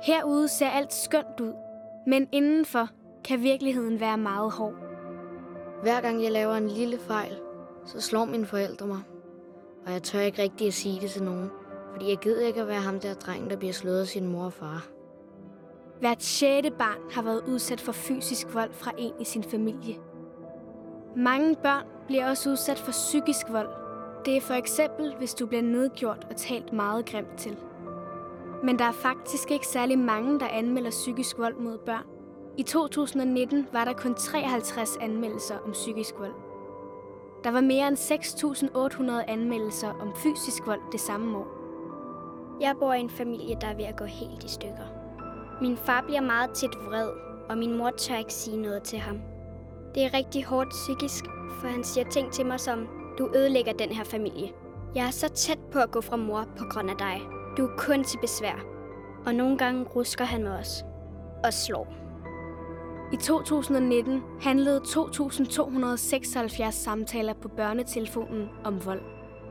Herude ser alt skønt ud, men indenfor kan virkeligheden være meget hård. Hver gang jeg laver en lille fejl, så slår mine forældre mig. Og jeg tør ikke rigtig at sige det til nogen, fordi jeg gider ikke at være ham der dreng, der bliver slået af sin mor og far. Hvert 6. barn har været udsat for fysisk vold fra en i sin familie. Mange børn bliver også udsat for psykisk vold. Det er for eksempel, hvis du bliver nedgjort og talt meget grimt til. Men der er faktisk ikke særlig mange, der anmelder psykisk vold mod børn. I 2019 var der kun 53 anmeldelser om psykisk vold. Der var mere end 6.800 anmeldelser om fysisk vold det samme år. Jeg bor i en familie, der er ved at gå helt i stykker. Min far bliver meget tit vred, og min mor tør ikke sige noget til ham. Det er rigtig hårdt psykisk, for han siger ting til mig som, du ødelægger den her familie. Jeg er så tæt på at gå fra mor på grund af dig. Du er kun til besvær. Og nogle gange rusker han mig også. Og slår. I 2019 handlede 2.276 samtaler på børnetelefonen om vold.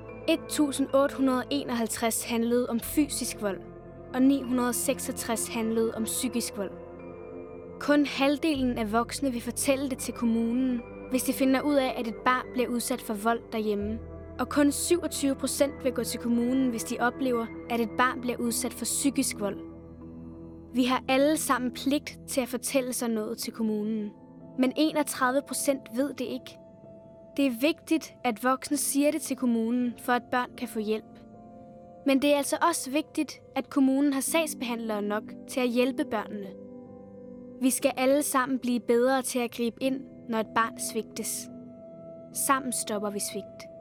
1.851 handlede om fysisk vold, og 966 handlede om psykisk vold. Kun halvdelen af voksne vil fortælle det til kommunen, hvis de finder ud af, at et barn bliver udsat for vold derhjemme. Og kun 27% vil gå til kommunen, hvis de oplever, at et barn bliver udsat for psykisk vold. Vi har alle sammen pligt til at fortælle sig noget til kommunen, men 31% ved det ikke. Det er vigtigt, at voksne siger det til kommunen, for at børn kan få hjælp. Men det er altså også vigtigt, at kommunen har sagsbehandlere nok til at hjælpe børnene. Vi skal alle sammen blive bedre til at gribe ind, når et barn svigtes. Sammen stopper vi svigt.